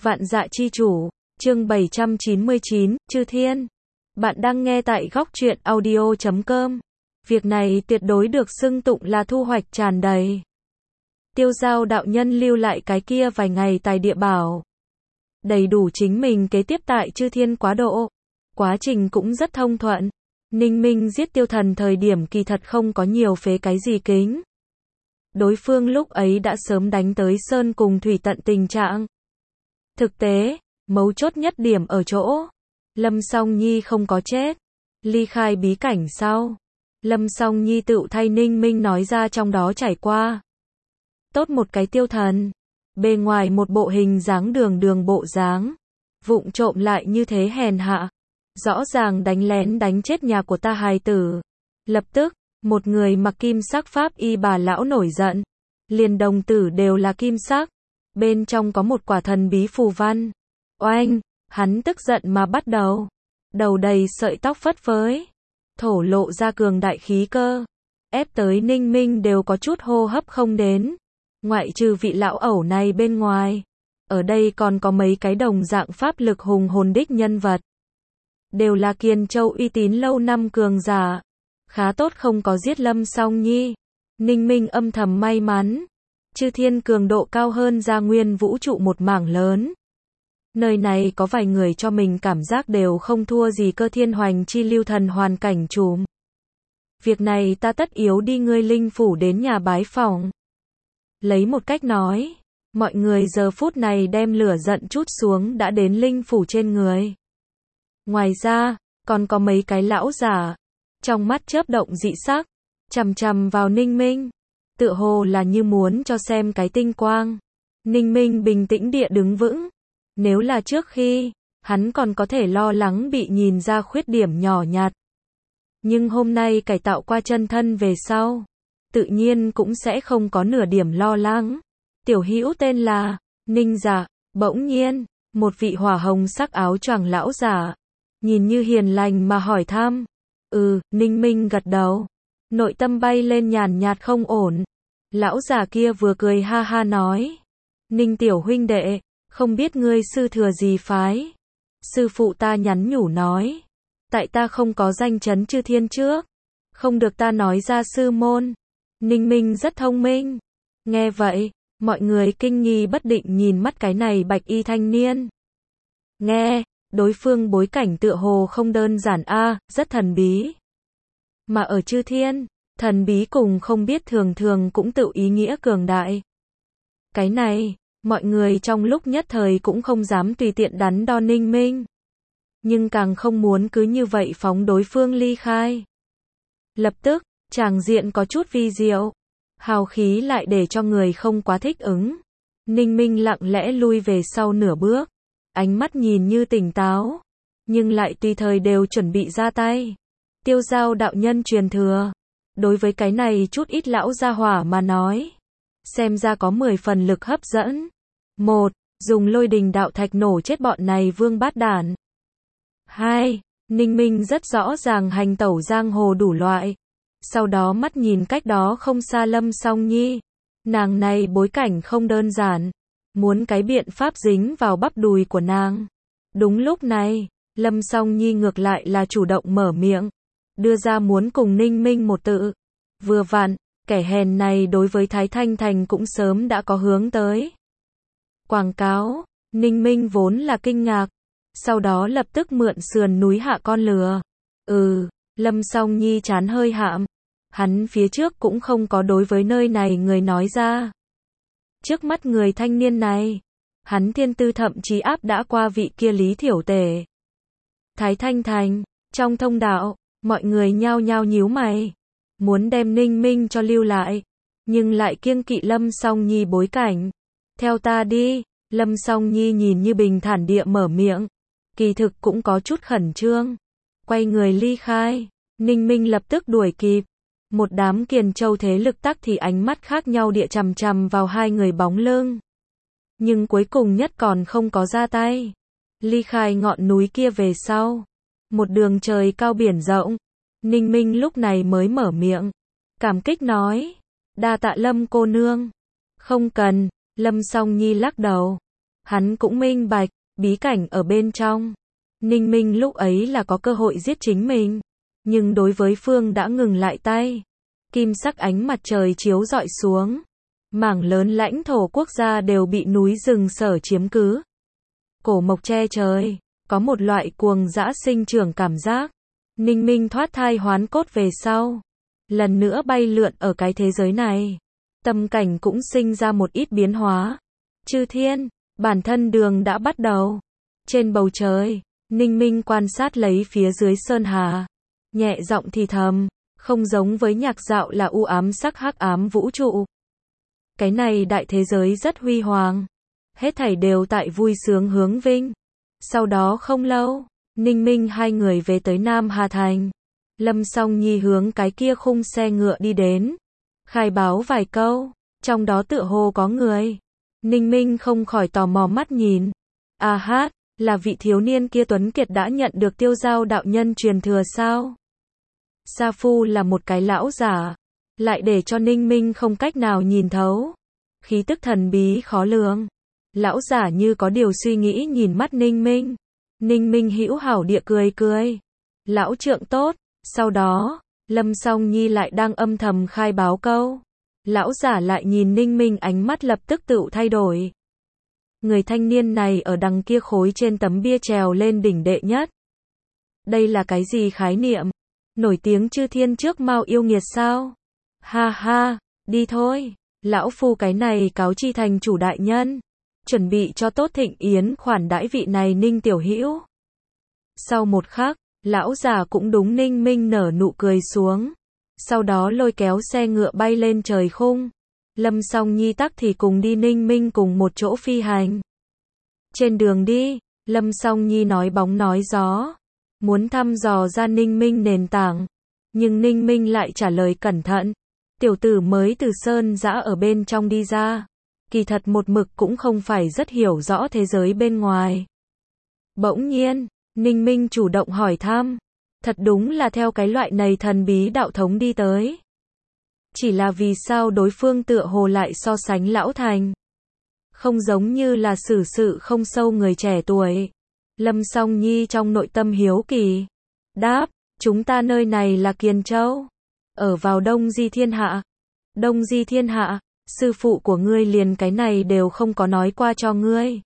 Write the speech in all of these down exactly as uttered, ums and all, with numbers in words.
Vạn Dạ Chi Chủ, chương bảy trăm chín mươi chín, Chư Thiên. Bạn đang nghe tại góc truyện audio chấm com. Việc này tuyệt đối được xưng tụng là thu hoạch tràn đầy. Tiêu Giao đạo nhân lưu lại cái kia vài ngày tài địa bảo. Đầy đủ chính mình kế tiếp tại Chư Thiên quá độ. Quá trình cũng rất thông thuận. Ninh Minh giết Tiêu Thần thời điểm kỳ thật không có nhiều phế cái gì kính. Đối phương lúc ấy đã sớm đánh tới sơn cùng thủy tận tình trạng. Thực tế, mấu chốt nhất điểm ở chỗ, Lâm Song Nhi không có chết. Ly khai bí cảnh sau, Lâm Song Nhi tự thay Ninh Minh nói ra trong đó trải qua. Tốt một cái Tiêu Thần, bề ngoài một bộ hình dáng đường đường bộ dáng, vụng trộm lại như thế hèn hạ, rõ ràng đánh lén đánh chết nhà của ta hài tử. Lập tức, một người mặc kim sắc pháp y bà lão nổi giận, liền đồng tử đều là kim sắc, bên trong có một quả thần bí phù văn. Oanh, hắn tức giận mà bắt đầu, đầu đầy sợi tóc phất phới, thổ lộ ra cường đại khí cơ, ép tới Ninh Minh đều có chút hô hấp không đến. Ngoại trừ vị lão ẩu này bên ngoài, ở đây còn có mấy cái đồng dạng pháp lực hùng hồn đích nhân vật, đều là Kiền Châu uy tín lâu năm cường giả. Khá tốt không có giết Lâm Song Nhi. Ninh Minh âm thầm may mắn. Chư Thiên cường độ cao hơn ra nguyên vũ trụ một mảng lớn. Nơi này có vài người cho mình cảm giác đều không thua gì cơ thiên hoành chi lưu thần hoàn cảnh trùm. Việc này ta tất yếu đi ngươi linh phủ đến nhà bái phỏng. Lấy một cách nói, mọi người giờ phút này đem lửa giận trút xuống đã đến linh phủ trên người. Ngoài ra, còn có mấy cái lão giả, trong mắt chớp động dị sắc, chằm chằm vào Ninh Minh, tựa hồ là như muốn cho xem cái tinh quang. Ninh Minh bình tĩnh địa đứng vững. Nếu là trước khi, hắn còn có thể lo lắng bị nhìn ra khuyết điểm nhỏ nhặt. Nhưng hôm nay cải tạo qua chân thân về sau, tự nhiên cũng sẽ không có nửa điểm lo lắng. Tiểu hữu tên là Ninh Dạ. Bỗng nhiên, một vị hỏa hồng sắc áo choàng lão giả, nhìn như hiền lành mà hỏi thăm. Ừ, Ninh Minh gật đầu. Nội tâm bay lên nhàn nhạt không ổn. Lão già kia vừa cười ha ha nói. Ninh tiểu huynh đệ, không biết ngươi sư thừa gì phái. Sư phụ ta nhắn nhủ nói. Tại ta không có danh chấn Chư Thiên trước, không được ta nói ra sư môn. Ninh Minh rất thông minh. Nghe vậy, mọi người kinh nghi bất định nhìn mắt cái này bạch y thanh niên. Nghe, đối phương bối cảnh tựa hồ không đơn giản a, rất thần bí. Mà ở Chư Thiên, thần bí cùng không biết thường thường cũng tự ý nghĩa cường đại. Cái này, mọi người trong lúc nhất thời cũng không dám tùy tiện đắn đo Ninh Minh. Nhưng càng không muốn cứ như vậy phóng đối phương ly khai. Lập tức, tràng diện có chút vi diệu. Hào khí lại để cho người không quá thích ứng. Ninh Minh lặng lẽ lui về sau nửa bước. Ánh mắt nhìn như tỉnh táo, nhưng lại tùy thời đều chuẩn bị ra tay. Tiêu Giao đạo nhân truyền thừa, đối với cái này chút ít lão gia hỏa mà nói, xem ra có mười phần lực hấp dẫn. Một, dùng lôi đình đạo thạch nổ chết bọn này vương bát đản. Hai, Ninh Minh rất rõ ràng hành tẩu giang hồ đủ loại. Sau đó mắt nhìn cách đó không xa Lâm Song Nhi. Nàng này bối cảnh không đơn giản. Muốn cái biện pháp dính vào bắp đùi của nàng. Đúng lúc này, Lâm Song Nhi ngược lại là chủ động mở miệng, đưa ra muốn cùng Ninh Minh một tự. Vừa vặn, kẻ hèn này đối với Thái Thanh Thành cũng sớm đã có hướng tới. Quảng cáo, Ninh Minh vốn là kinh ngạc, sau đó lập tức mượn sườn núi hạ con lừa. Ừ, Lâm Song Nhi chán hơi hạm, hắn phía trước cũng không có đối với nơi này người nói ra. Trước mắt người thanh niên này, hắn thiên tư thậm chí áp đã qua vị kia Lý Thiểu Tể. Thái Thanh Thành, trong thông đạo, mọi người nhao nhao nhíu mày, muốn đem Ninh Minh cho lưu lại, nhưng lại kiêng kỵ Lâm Song Nhi bối cảnh. Theo ta đi, Lâm Song Nhi nhìn như bình thản địa mở miệng, kỳ thực cũng có chút khẩn trương. Quay người ly khai, Ninh Minh lập tức đuổi kịp. Một đám Kiền Châu thế lực tắc thì ánh mắt khác nhau địa chằm chằm vào hai người bóng lưng. Nhưng cuối cùng nhất còn không có ra tay. Ly khai ngọn núi kia về sau. Một đường trời cao biển rộng. Ninh Minh lúc này mới mở miệng. Cảm kích nói. Đa tạ Lâm cô nương. Không cần, Lâm Song Nhi lắc đầu. Hắn cũng minh bạch, bí cảnh ở bên trong. Ninh Minh lúc ấy là có cơ hội giết chính mình. Nhưng đối với phương đã ngừng lại tay. Kim sắc ánh mặt trời chiếu rọi xuống. Mảng lớn lãnh thổ quốc gia đều bị núi rừng sở chiếm cứ. Cổ mộc che trời, có một loại cuồng dã sinh trưởng cảm giác. Ninh Minh thoát thai hoán cốt về sau. Lần nữa bay lượn ở cái thế giới này. Tâm cảnh cũng sinh ra một ít biến hóa. Chư thiên, bản thân đường đã bắt đầu. Trên bầu trời, Ninh Minh quan sát lấy phía dưới sơn hà. Nhẹ giọng thì thầm, không giống với nhạc dạo là u ám sắc hắc ám vũ trụ. Cái này đại thế giới rất huy hoàng. Hết thảy đều tại vui sướng hướng vinh. Sau đó không lâu, Ninh Minh hai người về tới Nam Hà Thành. Lâm Song Nhi hướng cái kia khung xe ngựa đi đến. Khai báo vài câu, trong đó tựa hồ có người. Ninh Minh không khỏi tò mò mắt nhìn. À hát, là vị thiếu niên kia Tuấn Kiệt đã nhận được Tiêu Giao đạo nhân truyền thừa sao? Sa Phu là một cái lão giả, lại để cho Ninh Minh không cách nào nhìn thấu. Khí tức thần bí khó lường. Lão giả như có điều suy nghĩ nhìn mắt Ninh Minh. Ninh Minh hữu hảo địa cười cười. Lão trượng tốt. Sau đó, Lâm Song Nhi lại đang âm thầm khai báo câu. Lão giả lại nhìn Ninh Minh, ánh mắt lập tức tự thay đổi. Người thanh niên này ở đằng kia khối trên tấm bia trèo lên đỉnh đệ nhất. Đây là cái gì khái niệm? Nổi tiếng chư thiên trước Mao yêu nghiệt sao? Ha ha, đi thôi. Lão phu cái này cáo chi thành chủ đại nhân. Chuẩn bị cho tốt thịnh yến khoản đãi vị này Ninh tiểu hữu. Sau một khắc, lão già cũng đúng Ninh Minh nở nụ cười xuống. Sau đó lôi kéo xe ngựa bay lên trời khung. Lâm Song Nhi tắc thì cùng đi Ninh Minh cùng một chỗ phi hành. Trên đường đi, Lâm Song Nhi nói bóng nói gió. Muốn thăm dò ra Ninh Minh nền tảng. Nhưng Ninh Minh lại trả lời cẩn thận. Tiểu tử mới từ sơn dã ở bên trong đi ra. Kỳ thật một mực cũng không phải rất hiểu rõ thế giới bên ngoài. Bỗng nhiên, Ninh Minh chủ động hỏi thăm. Thật đúng là theo cái loại này thần bí đạo thống đi tới. Chỉ là vì sao đối phương tựa hồ lại so sánh lão thành. Không giống như là xử sự không sâu người trẻ tuổi. Lâm Song Nhi trong nội tâm hiếu kỳ. Đáp, chúng ta nơi này là Kiền Châu. Ở vào Đông Di Thiên Hạ. Đông Di Thiên Hạ, sư phụ của ngươi liền cái này đều không có nói qua cho ngươi.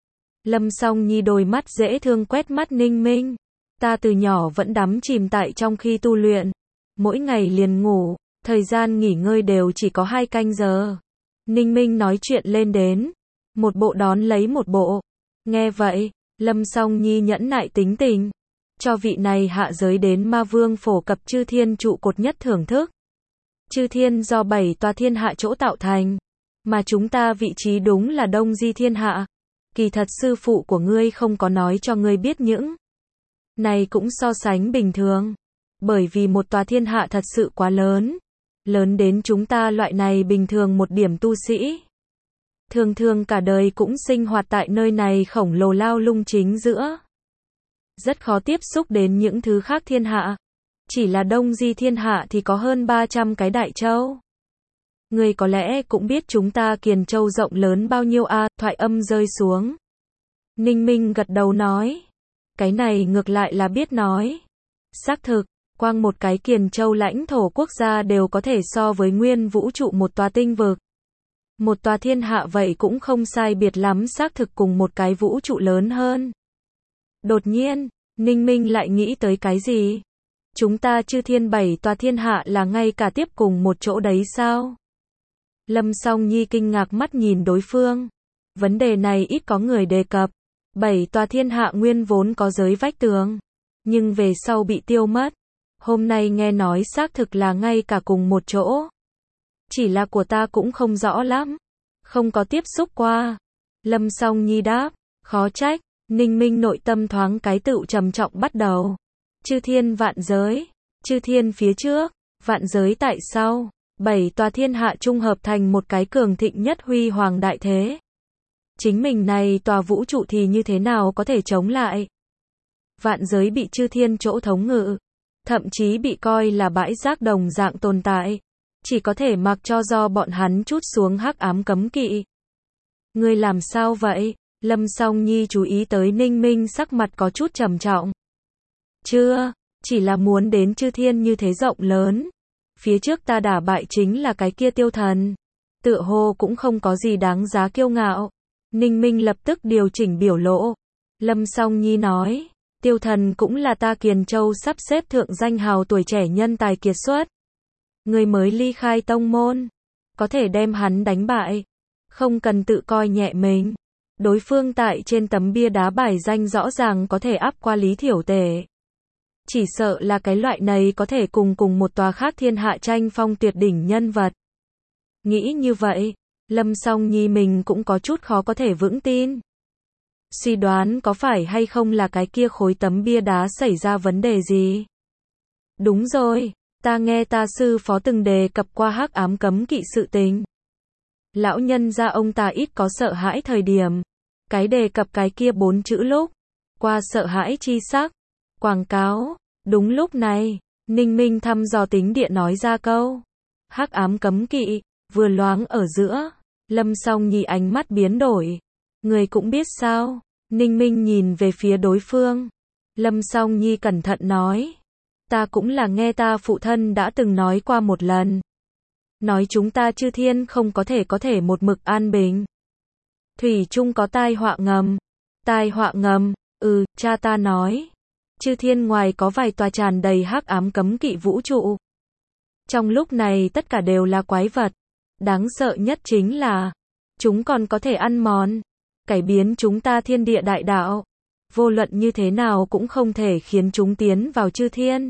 Lâm Song Nhi đôi mắt dễ thương quét mắt Ninh Minh. Ta từ nhỏ vẫn đắm chìm tại trong khi tu luyện. Mỗi ngày liền ngủ, thời gian nghỉ ngơi đều chỉ có hai canh giờ. Ninh Minh nói chuyện lên đến. Một bộ đón lấy một bộ. Nghe vậy, Lâm Song Nhi nhẫn nại tính tình. Cho vị này hạ giới đến ma vương phổ cập chư thiên trụ cột nhất thưởng thức. Chư thiên do bảy tòa thiên hạ chỗ tạo thành. Mà chúng ta vị trí đúng là Đông Di Thiên Hạ. Kỳ thật sư phụ của ngươi không có nói cho ngươi biết những này cũng so sánh bình thường. Bởi vì một tòa thiên hạ thật sự quá lớn. Lớn đến chúng ta loại này bình thường một điểm tu sĩ. Thường thường cả đời cũng sinh hoạt tại nơi này khổng lồ lao lung chính giữa. Rất khó tiếp xúc đến những thứ khác thiên hạ. Chỉ là Đông Di Thiên Hạ thì có hơn ba trăm cái đại châu. Người có lẽ cũng biết chúng ta Kiền Châu rộng lớn bao nhiêu a, à, thoại âm rơi xuống. Ninh Minh gật đầu nói. Cái này ngược lại là biết nói. Xác thực, quang một cái Kiền Châu lãnh thổ quốc gia đều có thể so với nguyên vũ trụ một tòa tinh vực. Một tòa thiên hạ vậy cũng không sai biệt lắm, xác thực cùng một cái vũ trụ lớn hơn. Đột nhiên, Ninh Minh lại nghĩ tới cái gì? Chúng ta chư thiên bảy tòa thiên hạ là ngay cả tiếp cùng một chỗ đấy sao? Lâm Song Nhi kinh ngạc mắt nhìn đối phương. Vấn đề này ít có người đề cập. Bảy tòa thiên hạ nguyên vốn có giới vách tường. Nhưng về sau bị tiêu mất. Hôm nay nghe nói xác thực là ngay cả cùng một chỗ. Chỉ là của ta cũng không rõ lắm. Không có tiếp xúc qua. Lâm Song Nhi đáp. Khó trách. Ninh Minh nội tâm thoáng cái tựu trầm trọng bắt đầu. Chư thiên vạn giới. Chư thiên phía trước. Vạn giới tại sau. Bảy tòa thiên hạ trung hợp thành một cái cường thịnh nhất huy hoàng đại thế. Chính mình này tòa vũ trụ thì như thế nào có thể chống lại? Vạn giới bị chư thiên chỗ thống ngự. Thậm chí bị coi là bãi rác đồng dạng tồn tại. Chỉ có thể mặc cho do bọn hắn trút xuống hắc ám cấm kỵ. Ngươi làm sao vậy? Lâm Song Nhi chú ý tới Ninh Minh sắc mặt có chút trầm trọng. Chưa, chỉ là muốn đến chư thiên như thế rộng lớn. Phía trước ta đả bại chính là cái kia tiêu thần. Tựa hồ cũng không có gì đáng giá kiêu ngạo. Ninh Minh lập tức điều chỉnh biểu lộ. Lâm Song Nhi nói, tiêu thần cũng là ta Kiền Châu sắp xếp thượng danh hào tuổi trẻ nhân tài kiệt xuất. Người mới ly khai tông môn, có thể đem hắn đánh bại. Không cần tự coi nhẹ mình. Đối phương tại trên tấm bia đá bài danh rõ ràng có thể áp qua Lý Thiểu Tể. Chỉ sợ là cái loại này có thể cùng cùng một tòa khác thiên hạ tranh phong tuyệt đỉnh nhân vật. Nghĩ như vậy, Lâm Song Nhi mình cũng có chút khó có thể vững tin. Suy đoán có phải hay không là cái kia khối tấm bia đá xảy ra vấn đề gì? Đúng rồi, ta nghe ta sư phó từng đề cập qua hắc ám cấm kỵ sự tình. Lão nhân gia ông ta ít có sợ hãi thời điểm. Cái đề cập cái kia bốn chữ lúc. Qua sợ hãi chi sắc. Quảng cáo. Đúng lúc này, Ninh Minh thăm dò tính địa nói ra câu. Hắc ám cấm kỵ, vừa loáng ở giữa. Lâm Song Nhi ánh mắt biến đổi. Người cũng biết sao. Ninh Minh nhìn về phía đối phương. Lâm Song Nhi cẩn thận nói. Ta cũng là nghe ta phụ thân đã từng nói qua một lần. Nói chúng ta chư thiên không có thể có thể một mực an bình. Thủy chung có tai họa ngầm. Tai họa ngầm, ừ, cha ta nói. Chư thiên ngoài có vài tòa tràn đầy hắc ám cấm kỵ vũ trụ. Trong lúc này tất cả đều là quái vật. Đáng sợ nhất chính là, chúng còn có thể ăn mòn, cải biến chúng ta thiên địa đại đạo. Vô luận như thế nào cũng không thể khiến chúng tiến vào chư thiên.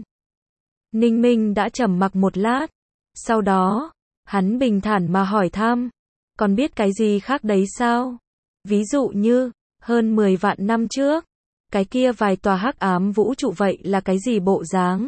Ninh Minh đã trầm mặc một lát. Sau đó, hắn bình thản mà hỏi thăm. Còn biết cái gì khác đấy sao? Ví dụ như, hơn mười vạn năm trước, cái kia vài tòa hắc ám vũ trụ vậy là cái gì bộ dáng?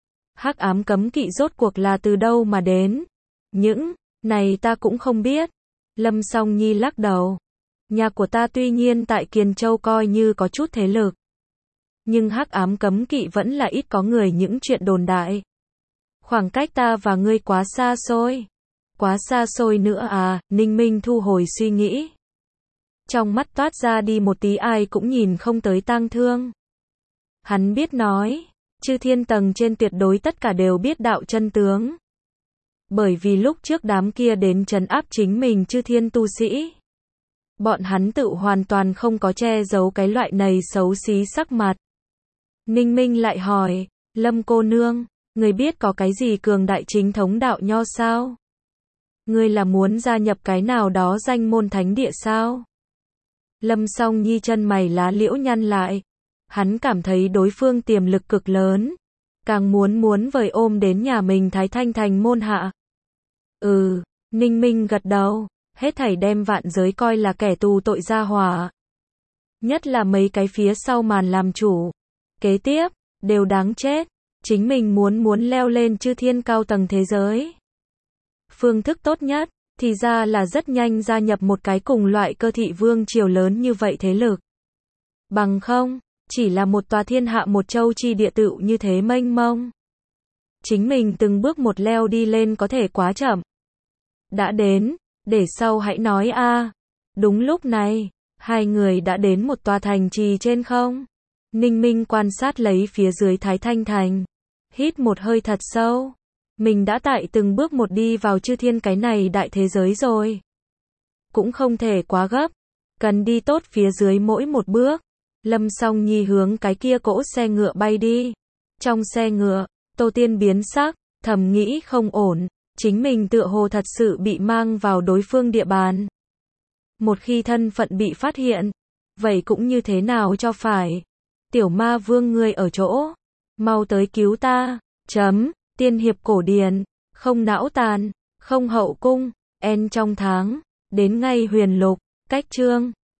Hắc ám cấm kỵ rốt cuộc là từ đâu mà đến? Những này ta cũng không biết. Lâm Song Nhi lắc đầu. Nhà của ta tuy nhiên tại Kiền Châu coi như có chút thế lực. Nhưng hắc ám cấm kỵ vẫn là ít có người những chuyện đồn đại. Khoảng cách ta và ngươi quá xa xôi. Quá xa xôi nữa à, Ninh Minh thu hồi suy nghĩ. Trong mắt toát ra đi một tí ai cũng nhìn không tới tang thương. Hắn biết nói, chư thiên tầng trên tuyệt đối tất cả đều biết đạo chân tướng. Bởi vì lúc trước đám kia đến trấn áp chính mình chư thiên tu sĩ. Bọn hắn tự hoàn toàn không có che giấu cái loại này xấu xí sắc mặt. Ninh Minh lại hỏi, Lâm cô nương, người biết có cái gì cường đại chính thống đạo nho sao? Ngươi là muốn gia nhập cái nào đó danh môn thánh địa sao? Lâm Song Nhi chân mày lá liễu nhăn lại. Hắn cảm thấy đối phương tiềm lực cực lớn. Càng muốn muốn vời ôm đến nhà mình Thái Thanh thành môn hạ. Ừ, Ninh Minh gật đầu. Hết thảy đem vạn giới coi là kẻ tù tội gia hỏa. Nhất là mấy cái phía sau màn làm chủ. Kế tiếp, đều đáng chết. Chính mình muốn muốn leo lên chư thiên cao tầng thế giới. Phương thức tốt nhất, thì ra là rất nhanh gia nhập một cái cùng loại cơ thị vương triều lớn như vậy thế lực. Bằng không, chỉ là một tòa thiên hạ một châu chi địa tựu như thế mênh mông. Chính mình từng bước một leo đi lên có thể quá chậm. Đã đến, để sau hãy nói a. À. Đúng lúc này, hai người đã đến một tòa thành trì trên không. Ninh Minh quan sát lấy phía dưới Thái Thanh thành. Hít một hơi thật sâu. Mình đã tại từng bước một đi vào chư thiên cái này đại thế giới rồi. Cũng không thể quá gấp. Cần đi tốt phía dưới mỗi một bước. Lâm Song Nhi hướng cái kia cỗ xe ngựa bay đi. Trong xe ngựa, Tô Tiên biến sắc, thầm nghĩ không ổn. Chính mình tựa hồ thật sự bị mang vào đối phương địa bàn. Một khi thân phận bị phát hiện, vậy cũng như thế nào cho phải. Tiểu ma vương ngươi ở chỗ. Mau tới cứu ta. Chấm. Tiên hiệp cổ điển. Không não tàn. Không hậu cung. En trong tháng. Đến ngay huyền lục. Cách chương.